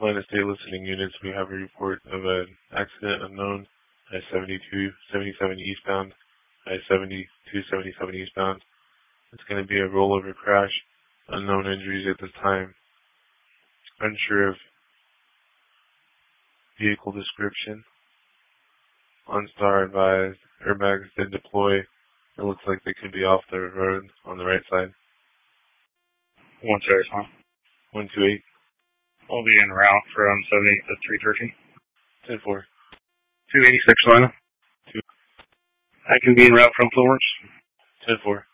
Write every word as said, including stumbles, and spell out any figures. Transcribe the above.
Atlanta State listening units, we have a report of an accident unknown, I seventy-two seventy-seven eastbound, I seventy-two seventy-seven eastbound. It's going to be a rollover crash. Unknown injuries at this time. Unsure of vehicle description. OnStar advised. Airbags did deploy. It looks like they could be off the road on the right side. One series, huh? one two eight. We'll be en route from seventy to three thirteen. ten four. two eighty-six, Atlanta. Two. I can be en route from Florence. ten four.